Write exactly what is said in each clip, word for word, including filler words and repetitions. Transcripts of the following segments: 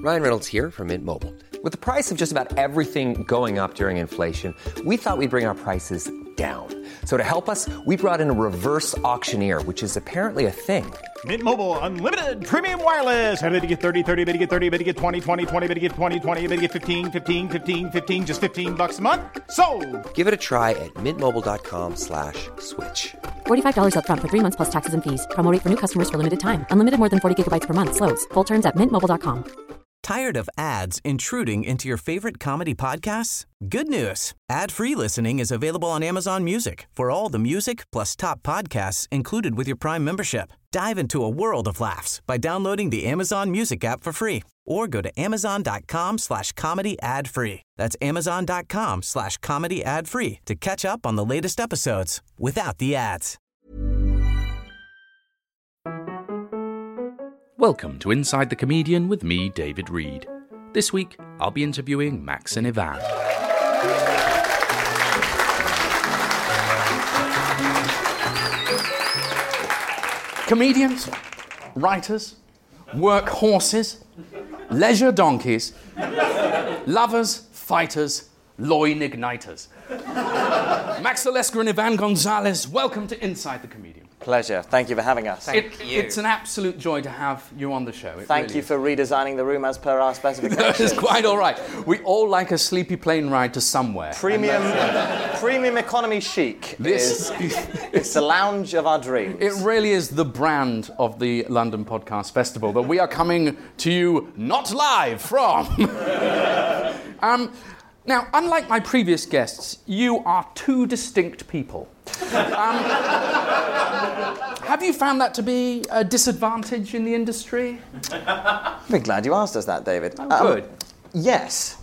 Ryan Reynolds here from Mint Mobile. With the price of just about everything going up during inflation, we thought we'd bring our prices down. So to help us, we brought in a reverse auctioneer, which is apparently a thing. Mint Mobile Unlimited Premium Wireless. How to get thirty, thirty, how to get thirty, how to get twenty, twenty, twenty, how to get twenty, twenty, how to get fifteen, fifteen, fifteen, fifteen, just fifteen bucks a month? Sold! Give it a try at mintmobile.com slash switch. forty-five dollars up front for three months plus taxes and fees. Promo rate for new customers for limited time. Unlimited more than forty gigabytes per month. Slows full terms at mint mobile dot com. Tired of ads intruding into your favorite comedy podcasts? Good news. Ad-free listening is available on Amazon Music for all the music plus top podcasts included with your Prime membership. Dive into a world of laughs by downloading the Amazon Music app for free or go to amazon.com slash comedy ad free. That's amazon.com slash comedy ad free to catch up on the latest episodes without the ads. Welcome to Inside the Comedian with me, David Reed. This week, I'll be interviewing Max and Ivan. Comedians, writers, work horses, leisure donkeys, lovers, fighters, loin igniters. Max Olesker and Ivan Gonzalez, welcome to Inside the Comedian. Pleasure. Thank you for having us. Thank it, you. It's an absolute joy to have you on the show. It Thank really you is. for redesigning the room as per our specifications. It's quite all right. We all like a sleepy plane ride to somewhere. Premium, premium economy chic. This is, it's the lounge of our dreams. It really is the brand of the London Podcast Festival that we are coming to you not live from. um, now, unlike my previous guests, you are two distinct people. Um, have you found that to be a disadvantage in the industry? I'm glad you asked us that, David. Oh, um, good. Yes.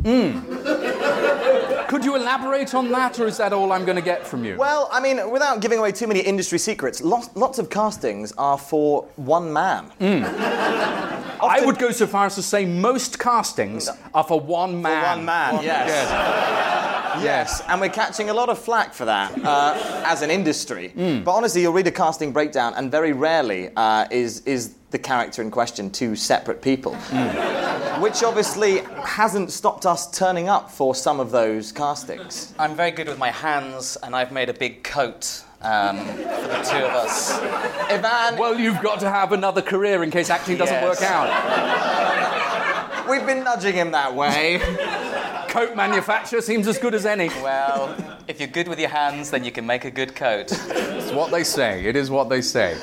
Mm. Could you elaborate on that, or is that all I'm going to get from you? Well, I mean, without giving away too many industry secrets, lots, lots of castings are for one man. Mm. I would go so far as to say most castings are for one man. For one man, one, yes. yes. Yes, and we're catching a lot of flack for that uh, as an industry. Mm. But honestly, you'll read a casting breakdown, and very rarely uh, is is the character in question two separate people. Mm. Which obviously hasn't stopped us turning up for some of those castings. I'm very good with my hands, and I've made a big coat um, for the two of us. Ivan... Well, you've got to have another career in case acting doesn't yes. work out. We've been nudging him that way. Coat manufacturer seems as good as any. Well, if you're good with your hands, then you can make a good coat. It's what they say. It is what they say.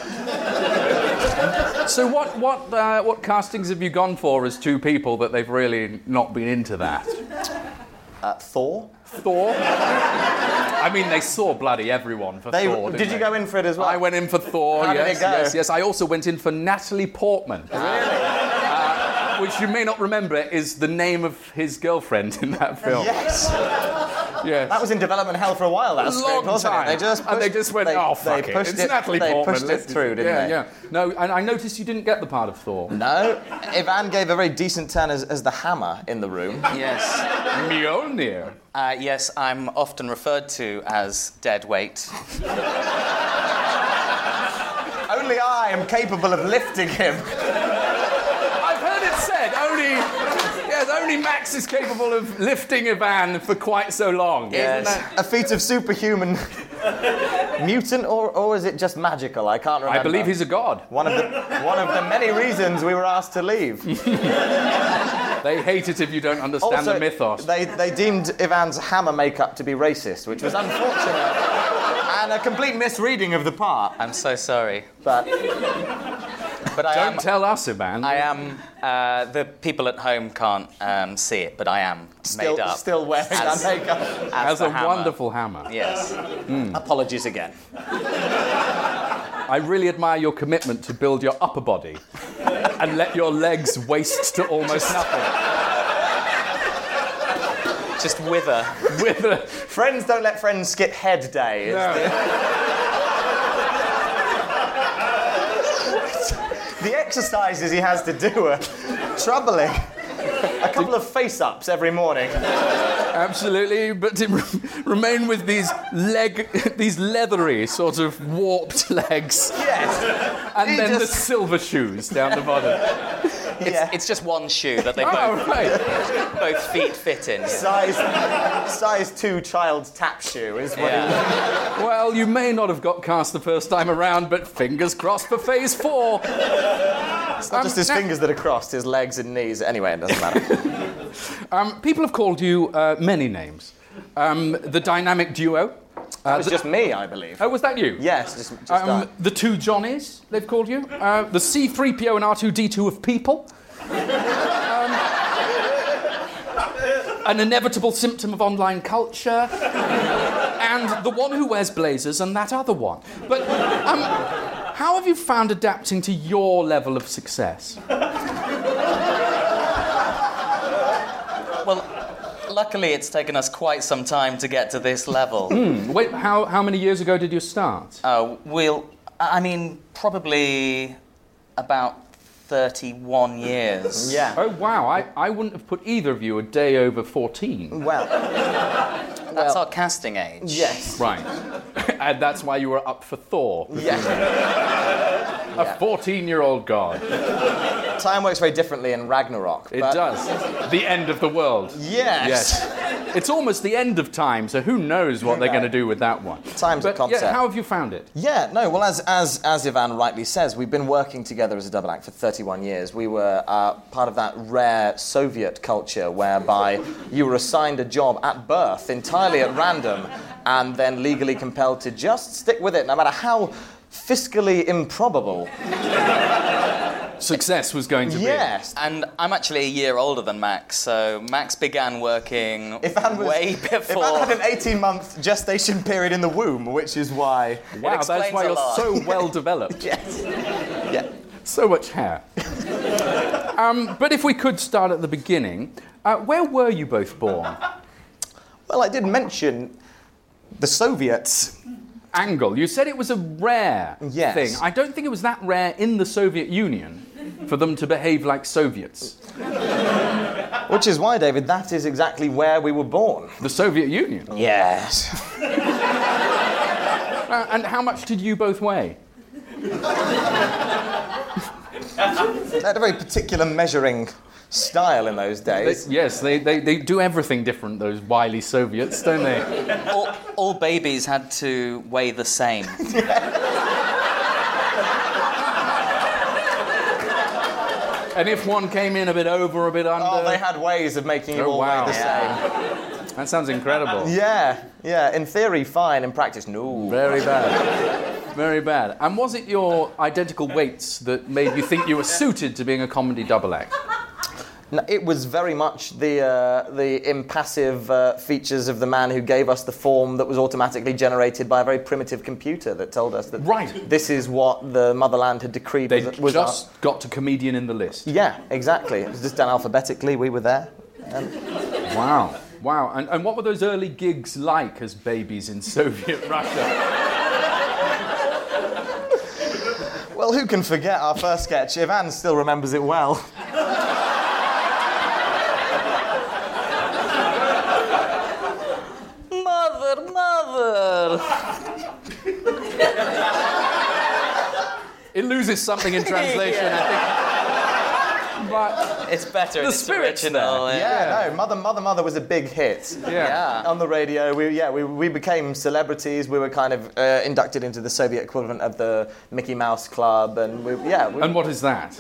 So what what uh, what castings have you gone for as two people that they've really not been into that? Uh, Thor. Thor? I mean, they saw bloody everyone for they, Thor, didn't Did you they? go in for it as well? I went in for Thor, How yes, did it go? yes, yes. I also went in for Natalie Portman. Really? Uh, which you may not remember is the name of his girlfriend in that film. Yes. Yes. That was in development hell for a while, that a script, long wasn't time. it? They just pushed, and they just went, they, oh, fuck they it. pushed It's it, Natalie they Portman. pushed it Let's- through, didn't yeah, they? Yeah, No, and I noticed you didn't get the part of Thor. No. Ivan gave a very decent turn as, as the hammer in the room. Yes. Mjolnir. Uh, yes, I'm often referred to as dead weight. Only I am capable of lifting him. I've heard it said, only... Yes, only Max is capable of lifting Ivan for quite so long. Yes. Isn't that... A feat of superhuman... Mutant, or, or is it just magical? I can't remember. I believe he's a god. One of the one of the many reasons we were asked to leave. They hate it if you don't understand also, the mythos. They, they deemed Ivan's hammer makeup to be racist, which was unfortunate. And a complete misreading of the part. I'm so sorry. But... But I Don't am, tell us, Ivan. I am... Uh, the people at home can't um, see it, but I am Still, made up. still wearing as, that makeup. As, As the a hammer. wonderful hammer. Yes. Mm. Apologies again. I really admire your commitment to build your upper body and let your legs waste to almost nothing. Just wither. Wither. Friends don't let friends skip head day. Is No. the... the exercises he has to do are troubling. A couple of face-ups every morning. Absolutely, but to re- remain with these leg, these leathery sort of warped legs. Yes. And He then just- the silver shoes down the bottom. It's, Yeah. it's just one shoe that they Oh, both, right. both feet fit in. Size, size two child's tap shoe is what Yeah. Well, you may not have got cast the first time around, but fingers crossed for phase four. It's not just his now- fingers that are crossed, his legs and knees. Anyway, it doesn't matter. Um, people have called you uh, many names. Um, the dynamic duo. That was just me, I believe. Oh, was that you? Yes, just, just Um, that. the two Johnnies, they've called you. Uh, the C three P O and R two D two of people. Um, an inevitable symptom of online culture. And the one who wears blazers and that other one. But um, how have you found adapting to your level of success? Well, luckily it's taken us quite some time to get to this level. Wait, how, how many years ago did you start? Uh, we'll, I mean, probably about thirty-one years. Yeah. Oh, wow. I, I wouldn't have put either of you a day over fourteen. Well, That's our casting age. yes. Right. And that's why you were up for Thor. Yeah. A fourteen-year-old god. Time works very differently in Ragnarok. It but- does. The end of the world. Yes. Yes. It's almost the end of time, so who knows what Who they're going to knows? do with that one. Time's a but, concept. Yeah, how have you found it? Yeah, no, well, as, as, as Ivan rightly says, we've been working together as a double act for thirty-one years. We were uh, part of that rare Soviet culture whereby you were assigned a job at birth, entirely at random, and then legally compelled to just stick with it, no matter how fiscally improbable. Success was going to Yes. And I'm actually a year older than Max, so Max began working Ivan was, way Ivan before. had an eighteen-month gestation period in the womb, which is why... be. Wow, that's explains why a you're lot. so well developed. Yes. Yeah. So much hair. um, but if we could start at the beginning, uh, where were you both born? Well, I did mention the Soviets. Angle. You said it was a rare Yes. thing. I don't think it was that rare in the Soviet Union for them to behave like Soviets. Which is why, David, that is exactly where we were born. The Soviet Union. Yes. Uh, and how much did you both weigh? They had a very particular measuring style in those They, days. yes, they, they, they do everything different, those wily Soviets, don't they? all, all babies had to weigh the same. And if one came in a bit over, a bit under... Oh, they had ways of making you Oh, all wow. weigh the Yeah. That sounds incredible. same. Yeah, yeah. In theory, fine. In practice, no. Very bad. Very bad. And was it your identical weights that made you think you were suited to being a comedy double act? No, it was very much the uh, the impassive uh, features of the man who gave us the form that was automatically generated by a very primitive computer that told us that Right. this is what the motherland had decreed. They was, was just our- got to comedian in the list. Yeah, exactly. It was just done alphabetically. We were there. Wow. Wow. And, and what were those early gigs like as babies in Soviet Russia? Well, who can forget our first sketch? Ivan still remembers it well. Mother, mother! It loses something in translation, I think. But It's better. The it's spirit's original. there. Yeah, no, Mother, Mother, Mother was a big hit. yeah. Yeah. On the radio, we yeah we, we became celebrities. We were kind of uh, inducted into the Soviet equivalent of the Mickey Mouse Club, and we, yeah, we, And what is that?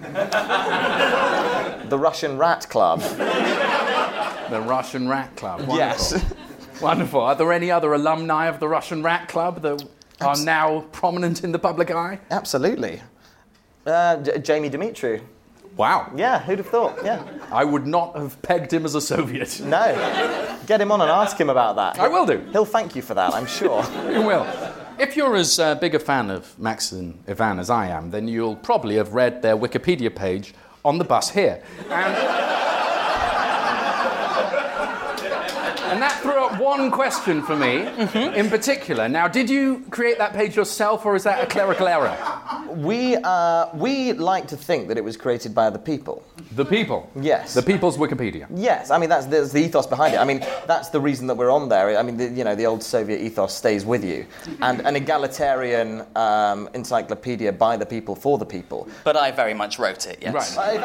the Russian Rat Club. The Russian Rat Club. Wonderful. Yes. Wonderful. Are there any other alumni of the Russian Rat Club that are now prominent in the public eye? Absolutely. Uh, J- Jamie Dimitriou. Wow. Yeah, who'd have thought? Yeah. I would not have pegged him as a Soviet. No. Get him on and ask him about that. I will do. He'll thank you for that, I'm sure. You will. If you're as uh, big a fan of Max and Ivan as I am, then you'll probably have read their Wikipedia page on the bus here. And And that threw up one question for me, mm-hmm. in particular. Now, did you create that page yourself, or is that a clerical error? We, uh, we like to think that it was created by the people. The people? Yes. The people's Wikipedia? Yes. I mean, that's, that's the ethos behind it. I mean, that's the reason that we're on there. I mean, the, you know, the old Soviet ethos stays with you. And an egalitarian um, encyclopedia by the people, for the people. But I very much wrote it, yes. Right.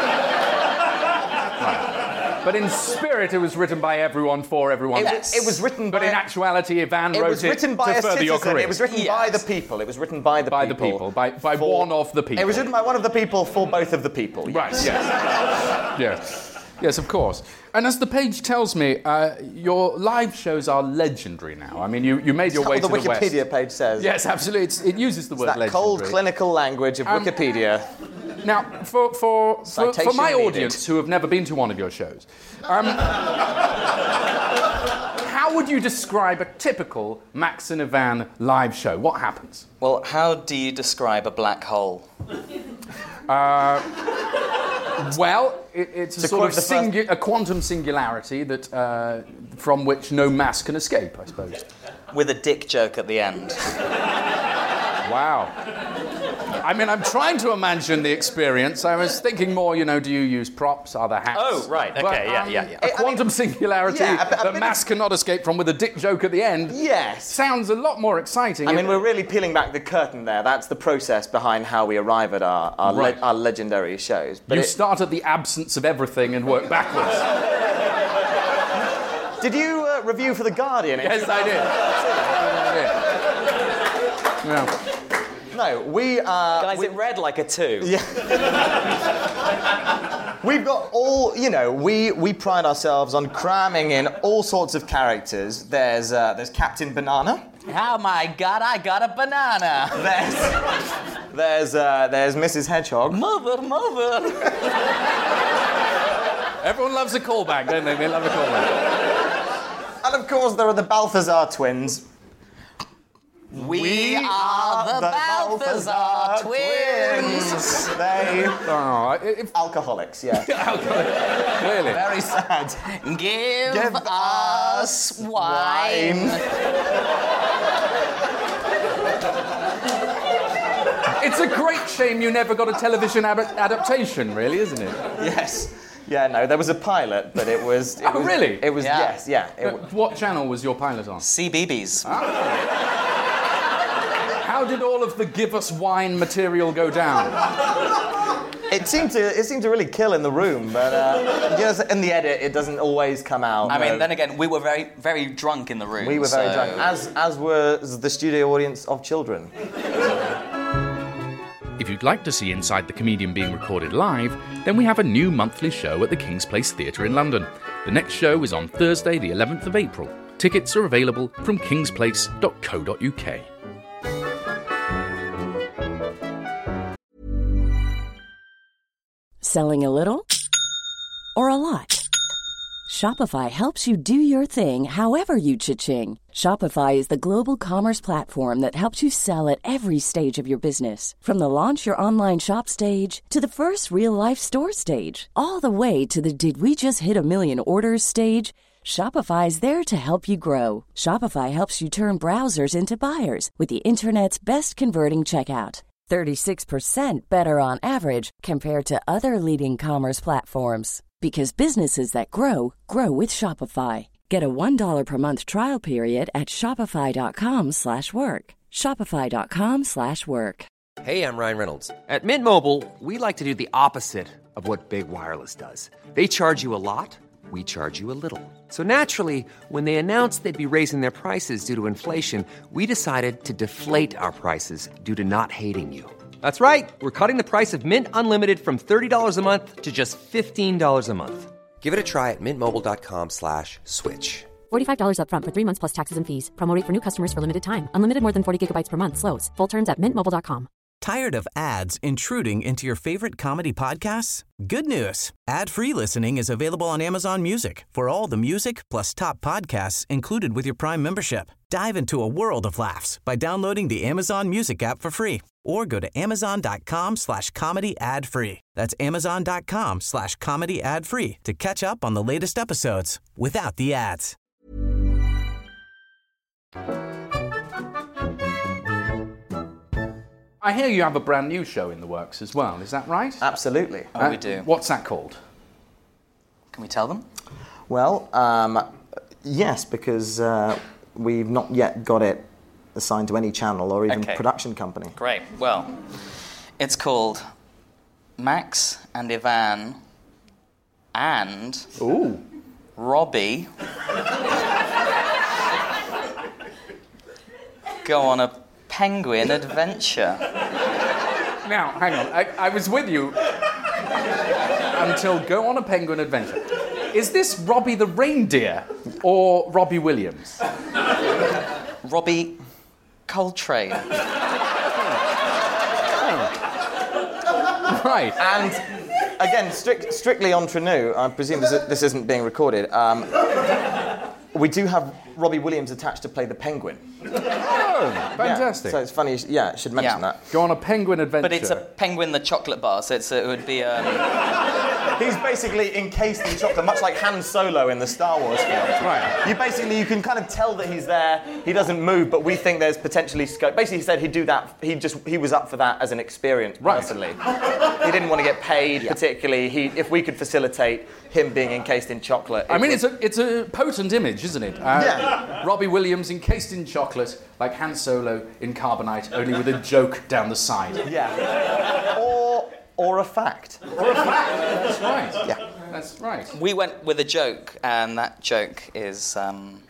Right. But in spirit, it was written by everyone for everyone. It, yes. it was written by... But in actuality, Ivan it wrote was it written by to a further citizen. your career. It was written yes. by the people. It was written by the by people. By the people. By, by for, one of the people. It was written by one of the people for both of the people. Yes. Right, yes. yes. Yes, of course. And as the page tells me, uh, your live shows are legendary now. I mean, you, you made your That's way what to the, the Wikipedia West. page says. Yes, absolutely. It's, it uses the it's word that legendary. cold clinical language of um, Wikipedia. Now, for, for, for, for my needed. audience who have never been to one of your shows, um, how would you describe a typical Max and Ivan live show? What happens? Well, how do you describe a black hole? Uh, well, it, it's a to sort of the singu- a quantum singularity that uh, from which no mass can escape, I suppose. With a dick joke at the end. Wow. I mean, I'm trying to imagine the experience. I was thinking more, you know, do you use props? Are there hats? Oh, right. Okay, but, yeah, um, yeah, yeah. A quantum I mean, singularity yeah, a, a that mass of... cannot escape from with a dick joke at the end. Yes. Sounds a lot more exciting. I mean, we're really peeling back the curtain there. That's the process behind how we arrive at our our, right. le- our legendary shows. But you it... start at the absence of everything and work backwards. Did you uh, review for The Guardian? Yes, I did. I did. Yeah. No, we are... Guys, we, it read like a two. Yeah. We've got all, you know, we, we pride ourselves on cramming in all sorts of characters. There's uh, there's Captain Banana. Oh my God, I got a banana. There's there's uh, there's Missus Hedgehog. Move it, move it. Everyone loves a callback, don't they? They love a callback. And of course there are the Balthazar twins. We, we are the, the Balthazar, Balthazar twins. twins. They oh, if, alcoholics, yeah. Alcoholics, clearly. Very sad. Give, Give us wine. wine. It's a great shame you never got a television ab- adaptation, really, isn't it? Yes. Yeah, no, there was a pilot, but it was... It oh, was, really? It was, yeah. yes, yeah. It w- what channel was your pilot on? C B B S. Ah. How did all of the give us wine material go down? It seemed to it seemed to really kill in the room, but uh, you know, in the edit it doesn't always come out. I no. mean, then again, we were very very drunk in the room. We were very so... drunk, as as was the studio audience of children. If you'd like to see Inside the Comedian being recorded live, then we have a new monthly show at the King's Place Theatre in London. The next show is on Thursday, the eleventh of April. Tickets are available from kingsplace dot co dot uk. Selling a little or a lot? Shopify helps you do your thing however you cha-ching. Shopify is the global commerce platform that helps you sell at every stage of your business. From the launch your online shop stage to the first real-life store stage, all the way to the did we just hit a million orders stage. Shopify's there to help you grow. Shopify helps you turn browsers into buyers with the internet's best converting checkout. thirty-six percent better on average compared to other leading commerce platforms. Because businesses that grow, grow with Shopify. Get a one dollar per month trial period at shopify.com slash work. Shopify.com slash work. Hey, I'm Ryan Reynolds. At Mint Mobile, we like to do the opposite of what Big Wireless does. They charge you a lot, we charge you a little. So naturally, when they announced they'd be raising their prices due to inflation, we decided to deflate our prices due to not hating you. That's right. We're cutting the price of Mint Unlimited from thirty dollars a month to just fifteen dollars a month. Give it a try at mintmobile.com slash switch. forty-five dollars up front for three months plus taxes and fees. Promo rate for new customers for limited time. Unlimited more than forty gigabytes per month. Slows full terms at mint mobile dot com. Tired of ads intruding into your favorite comedy podcasts? Good news. Ad-free listening is available on Amazon Music for all the music plus top podcasts included with your Prime membership. Dive into a world of laughs by downloading the Amazon Music app for free or go to amazon.com slash comedy ad free. That's amazon.com slash comedy ad free to catch up on the latest episodes without the ads. I hear you have a brand new show in the works as well, is that right? Absolutely. Oh, Uh, we do. What's that called? Can we tell them? Well, um, yes, because uh, we've not yet got it assigned to any channel or even Okay. production company. Great. Well, it's called Max and Ivan and Ooh. Robbie go on a penguin adventure. Now, hang on. I, I was with you until Go on a Penguin Adventure. Is this Robbie the reindeer or Robbie Williams? Robbie Coltrane. Right. And again, strict, strictly entre nous, I presume this, this isn't being recorded. Um, we do have Robbie Williams attached to play the penguin. Oh, fantastic. Yeah, so it's funny, you sh- yeah, I should mention Yeah. that. Go on a penguin adventure. But it's a penguin the chocolate bar, so it's, it would be um, He's basically encased in chocolate, much like Han Solo in the Star Wars films. Right. You basically, you can kind of tell that he's there. He doesn't move, but we think there's potentially scope. Basically, he said he'd do that. He just he was up for that as an experience Right. personally. He didn't want to get paid particularly. He, if we could facilitate him being encased in chocolate. I it mean, was- it's a it's a potent image, isn't it? Uh, Yeah. Robbie Williams encased in chocolate, like Han Solo in carbonite, only with a joke down the side. yeah. Or or a fact. Or a fact. That's right. Yeah. That's right. we went with a joke, and that joke is um,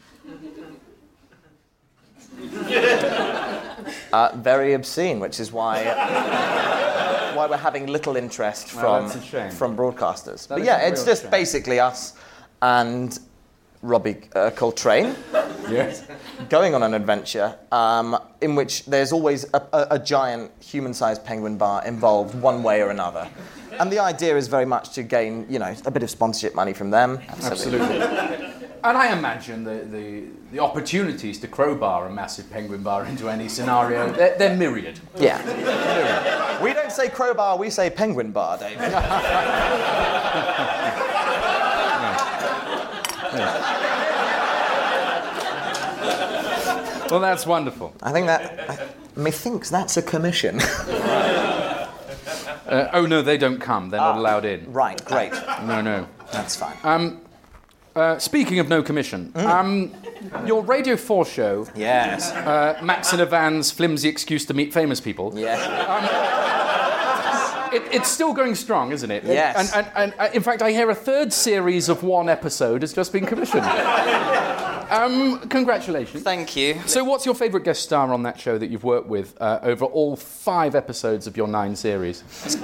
Uh, very obscene, which is why why we're having little interest Well, from that's a shame. from broadcasters. But is yeah, a it's real just shame. basically us and Robbie uh, Coltrane Yes. going on an adventure um, in which there's always a, a, a giant human-sized penguin bar involved one way or another. And the idea is very much to gain, you know, a bit of sponsorship money from them. Absolutely. And I imagine the, the, the opportunities to crowbar a massive penguin bar into any scenario, they're, they're myriad. Yeah. We don't say crowbar, we say penguin bar, David. Well, that's wonderful. I think that, I, methinks that's a commission. Uh, oh, no, they don't come. They're not allowed in. Right, great. No, no. That's fine. Um, uh, speaking of no commission, um, your Radio four show, Yes. uh, Max and Ivan's flimsy excuse to meet famous people, Yes. it, it's still going strong, isn't it? Yes. And, and, and uh, in fact, I hear a third series of one episode has just been commissioned. um, congratulations. thank you. So what's your favourite guest star on that show that you've worked with uh, over all five episodes of your nine series?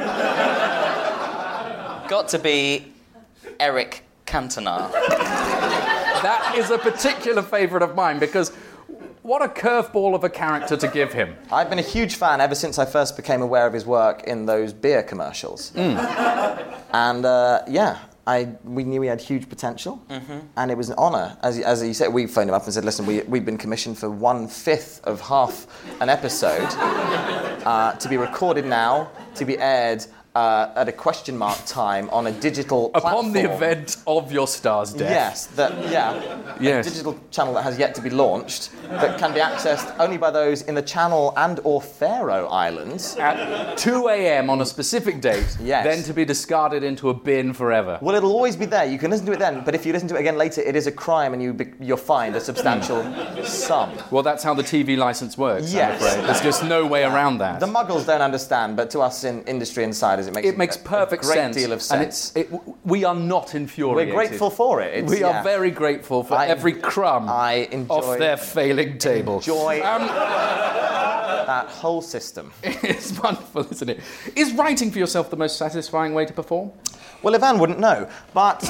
Got to be Eric Cantona. That is a particular favourite of mine because what a curveball of a character to give him. I've been a huge fan ever since I first became aware of his work in those beer commercials. And uh, yeah, I, we knew he had huge potential, and it was an honour. As, as he said, we phoned him up and said, listen, we, we've been commissioned for one-fifth of half an episode uh, to be recorded now, to be aired uh, at a question mark time on a digital platform. Upon the event of your star's death. Yes, that, yeah. Yes. A digital channel that has yet to be launched, that can be accessed only by those in the Channel and or Faroe Islands. At two a.m. on a specific date, Yes. then to be discarded into a bin forever. Well, it'll always be there. You can listen to it then, but if you listen to it again later, it is a crime and you be, you're fined a substantial sum. Well, that's how the T V licence works, Yes. I'm afraid. There's just no way around that. The muggles don't understand, but to us in industry insiders, it makes it makes a, perfect a great sense. deal of And it's, sense. it, we are not infuriated. We're grateful for it. It's, We yeah. are very grateful for I- every crumb I enjoy- off their failing table. Enjoy Um, that whole system. it's wonderful, isn't it? Is writing for yourself the most satisfying way to perform? Well, Ivan wouldn't know, but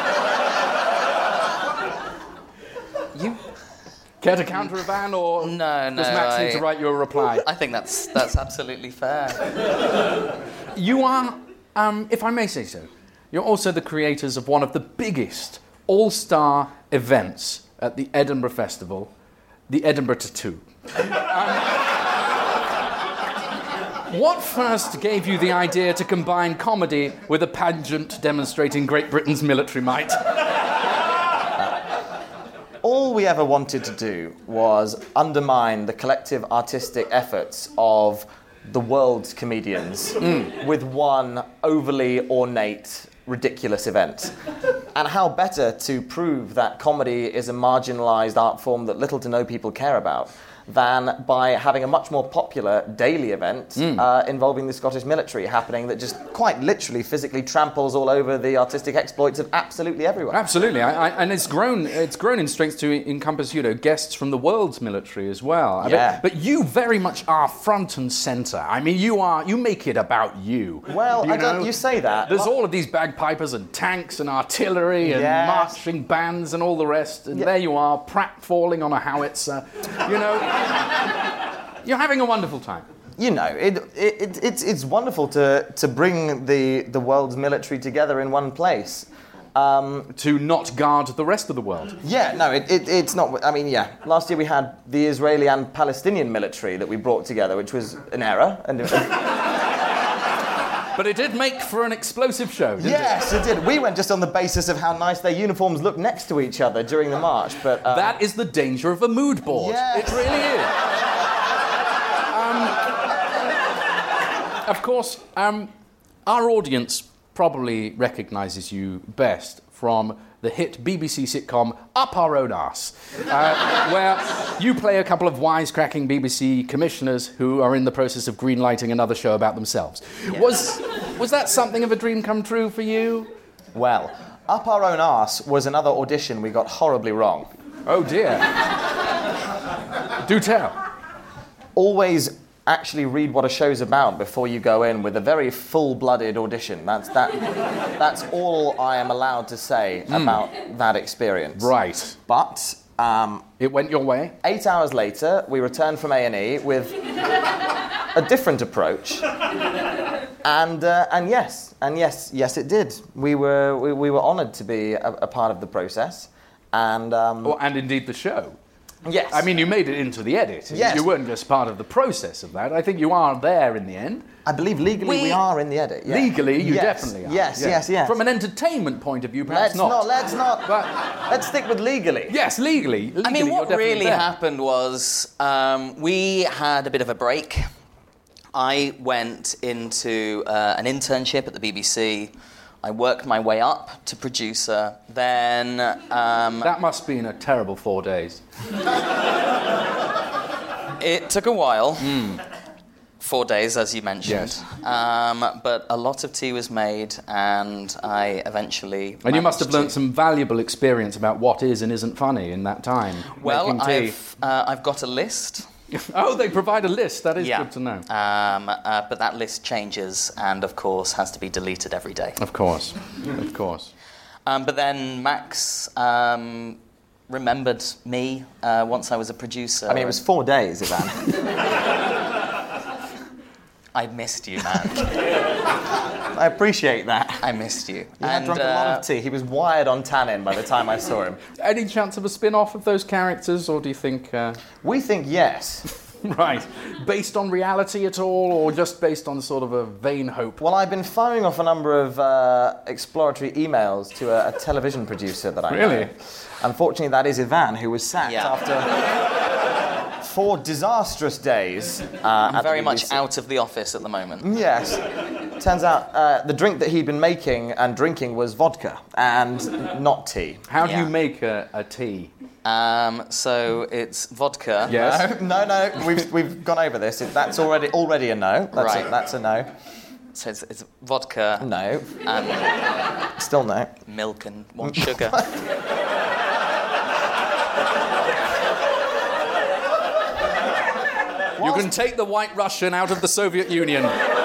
You? Care to counter Ivan, or No, no. does Max I, need to write you a reply? I think that's that's absolutely fair. You are, um, if I may say so, you're also the creators of one of the biggest all-star events at the Edinburgh Festival, the Edinburgh Tattoo. Um, what first gave you the idea to combine comedy with a pageant demonstrating Great Britain's military might? all we ever wanted to do was undermine the collective artistic efforts of the world's comedians mm. with one overly ornate, ridiculous event. And how better to prove that comedy is a marginalised art form that little to no people care about than by having a much more popular daily event mm. uh, involving the Scottish military happening that just quite literally physically tramples all over the artistic exploits of absolutely everyone. Absolutely, I, I, and it's grown it's grown in strength to encompass, you know, guests from the world's military as well. I yeah. bet, but you very much are front and centre. I mean, you are you make it about you. Well, you I know? don't. You say that. There's all of these bagpipers and tanks and artillery and yes. marching bands and all the rest, and yeah. there you are, Pratt falling on a howitzer. You know. You're having a wonderful time. You know, it, it, it, it's, it's wonderful to, to bring the, the world's military together in one place. Um, to not guard the rest of the world. Yeah, no, it, it, it's not... I mean, yeah, last year we had the Israeli and Palestinian military that we brought together, which was an error. And it, but it did make for an explosive show, didn't yes, it? Yes, it did. We went just on the basis of how nice their uniforms looked next to each other during the march, but... Um, that is the danger of a mood board. Yes. It really is. Of course, um, our audience probably recognises you best from the hit B B C sitcom Up Our Own Arse, uh, where you play a couple of wisecracking B B C commissioners who are in the process of greenlighting another show about themselves. Yeah. Was, was that something of a dream come true for you? Well, Up Our Own Arse was another audition we got horribly wrong. Oh dear. Do tell. Always actually read what a show's about before you go in with a very full-blooded audition. That's that. That's all I am allowed to say mm. about that experience. Right. But um, it went your way. Eight hours later, we returned from A and E with a different approach. And uh, and yes, and yes, yes, it did. We were we, we were honoured to be a, a part of the process, and um, oh, and indeed the show. Yes. I mean, you made it into the edit. Yes. You weren't just part of the process of that. I think you are there in the end. I believe legally we, we are in the edit. Yeah. Legally, you yes. definitely are. Yes, yes, yes, yes. From an entertainment point of view, perhaps let's not. not. Let's not. But let's stick with legally. Yes, legally. legally I mean, what really there. happened was um, we had a bit of a break. I went into uh, an internship at the B B C. I worked my way up to producer. Then... Um, that must have been a terrible four days. It took a while. Mm. Four days, as you mentioned. Yes. Um, but a lot of tea was made, and I eventually... And you must have learnt to... some valuable experience about what is and isn't funny in that time. Well, making tea. I've, uh, I've got a list... Oh, they provide a list. That is yeah. good to know. Um, uh, but that list changes and, of course, has to be deleted every day. Of course. Of course. Um, but then Max um, remembered me uh, once I was a producer. I mean, it was four days, Ivan. I missed you, man. I appreciate that. I missed you. He and, had drunk uh, a lot of tea. He was wired on tannin by the time I saw him. Any chance of a spin-off of those characters, or do you think... Uh... We think yes. Right. Based on reality at all, or just based on sort of a vain hope? Well, I've been firing off a number of uh, exploratory emails to a, a television producer that I know. Really? Unfortunately, that is Ivan, who was sacked yeah. after... Four disastrous days. Uh, I'm very much out of the office at the moment. Yes. Turns out uh, the drink that he'd been making and drinking was vodka and not tea. How do yeah. you make a, a tea? Um, so it's vodka. Yes. No, no, no. We've we've gone over this. It, that's already already a no. That's right. A, that's a no. So it's, it's vodka. No. And still no. Milk and one sugar. You can take the White Russian out of the Soviet Union.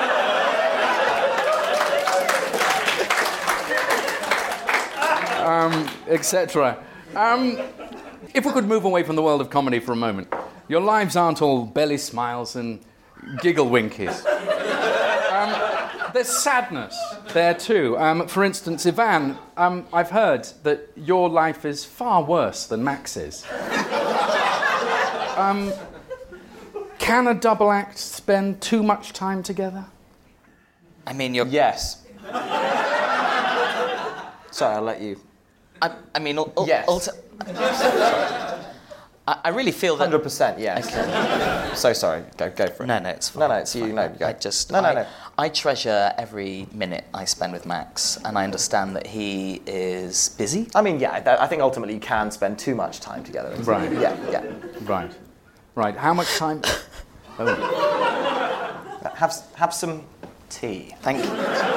um, et cetera. Um, if we could move away from the world of comedy for a moment, your lives aren't all belly smiles and giggle winkies. Um, there's sadness there too. Um, for instance, Ivan, um, I've heard that your life is far worse than Max's. Um, can a double act spend too much time together? I mean, you're... Yes. Sorry, I'll let you I, I mean, ul- ul- Yes. ulti- I, I really feel that. one hundred percent, yes. Okay. So sorry. Go, go for it. No, no, it's fine. No, no, it's you. No, you go. I just. No, no, I, no. I treasure every minute I spend with Max, and I understand that he is busy. I mean, yeah, that, I think ultimately you can spend too much time together. Right. Yeah, yeah. Right. Right. How much time? Oh. Have, have some tea. Thank you.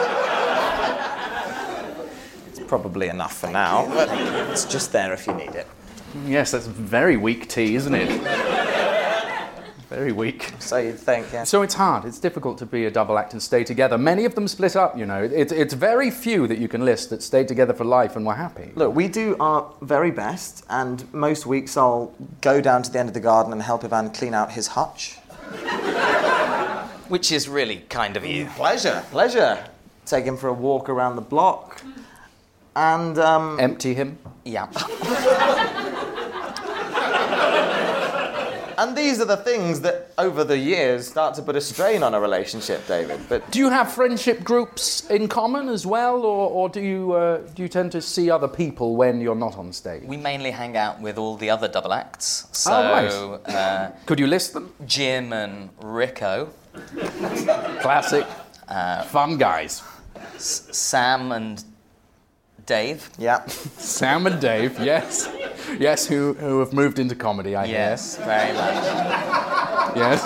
It's probably enough for now, but it's just there if you need it. Yes, that's very weak tea, isn't it? Very weak. So you'd think, yeah. So it's hard. It's difficult to be a double act and stay together. Many of them split up, you know. It's, it's very few that you can list that stayed together for life and were happy. Look, we do our very best, and most weeks I'll go down to the end of the garden and help Ivan clean out his hutch. Which is really kind of you. Pleasure, pleasure. Take him for a walk around the block, and um, Empty him. Yeah. and these are the things that, over the years, start to put a strain on a relationship, David. But Do you have friendship groups in common as well, or, or do you uh, do you tend to see other people when you're not on stage? We mainly hang out with all the other double acts. So, Oh, right. uh, Could you list them? Jim and Rico, Classic. Uh, Fun guys. S- Sam and Dave. yeah, Sam and Dave, yes. Yes, who, who have moved into comedy, I Yes, very much. hear. Yes.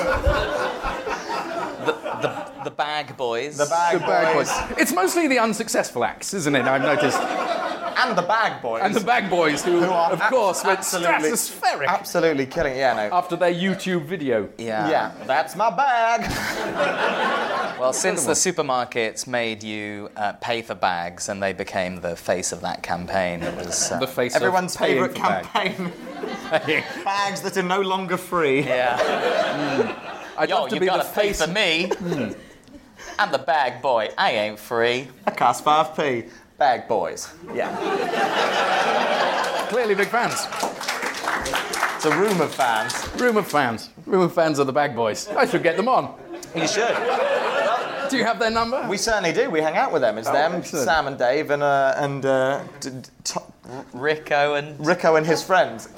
The, the, the Bag Boys. the bag, The bag boys. boys. It's mostly the unsuccessful acts, isn't it? I've noticed. and the bag boys. And the bag boys, who, Who are of ab- course, went absolutely- stratospheric Absolutely killing it, yeah, no. after their YouTube video. Yeah. yeah, that's my bag. Well, since the supermarkets made you uh, pay for bags and they became the face of that campaign, it was... Uh, The face Everyone's of paying favourite for bag. campaign. Bags that are no longer free. yeah. I'd Yo, love to you be gotta the pay face for me. I'm the bag boy. I ain't free. I cost five p. Bag boys. Yeah. Clearly big fans. It's a room of fans. Room of fans. Room of fans of the bag boys. I should get them on. You should. Do you have their number? We certainly do. We hang out with them. It's Oh, them, excellent. Sam and Dave, and uh, and uh, d- d- t- Rico and... Rico and his friends.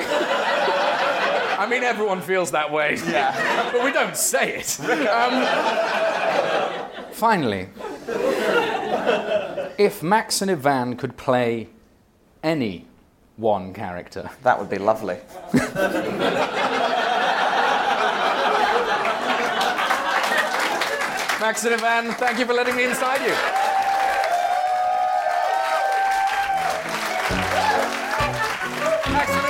I mean, everyone feels that way. Yeah. But we don't say it. Um, finally, if Max and Ivan could play any one character, That would be lovely. Max and Ivan, thank you for letting me inside you. Max and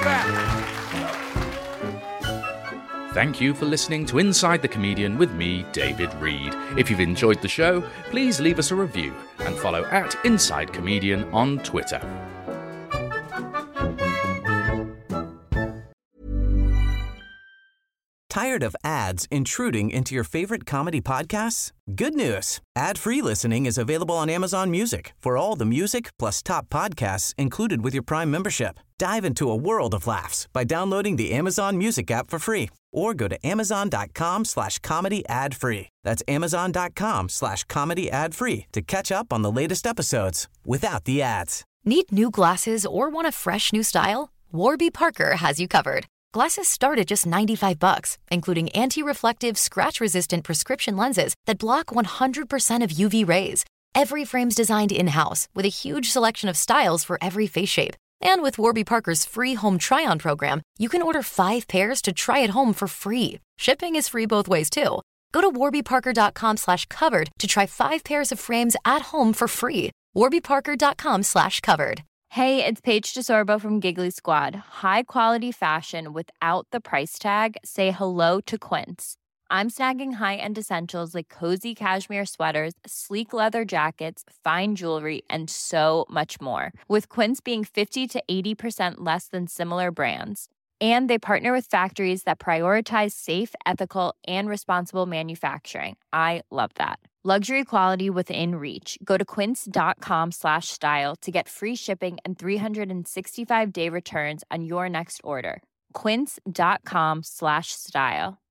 Ivan. Thank you for listening to Inside the Comedian with me, David Reed. If you've enjoyed the show, please leave us a review and follow at Inside Comedian on Twitter. Tired of ads intruding into your favorite comedy podcasts? Good news. Ad-free listening is available on Amazon Music for all the music plus top podcasts included with your Prime membership. Dive into a world of laughs by downloading the Amazon Music app for free or go to amazon.com slash comedy ad free. That's amazon.com slash comedy ad free to catch up on the latest episodes without the ads. Need new glasses or want a fresh new style? Warby Parker has you covered. Glasses start at just ninety-five bucks, including anti-reflective, scratch-resistant prescription lenses that block one hundred percent of U V rays. Every frame's designed in-house with a huge selection of styles for every face shape. And with Warby Parker's free home try-on program, you can order five pairs to try at home for free. Shipping is free both ways, too. Go to warbyparker.com slash covered to try five pairs of frames at home for free. warbyparker.com slash covered. Hey, it's Paige DeSorbo from Giggly Squad. High quality fashion without the price tag. Say hello to Quince. I'm snagging high-end essentials like cozy cashmere sweaters, sleek leather jackets, fine jewelry, and so much more. With Quince being fifty to eighty percent less than similar brands. And they partner with factories that prioritize safe, ethical, and responsible manufacturing. I love that. Luxury quality within reach. Go to quince.com slash style to get free shipping and three sixty-five day returns on your next order. Quince.com slash style.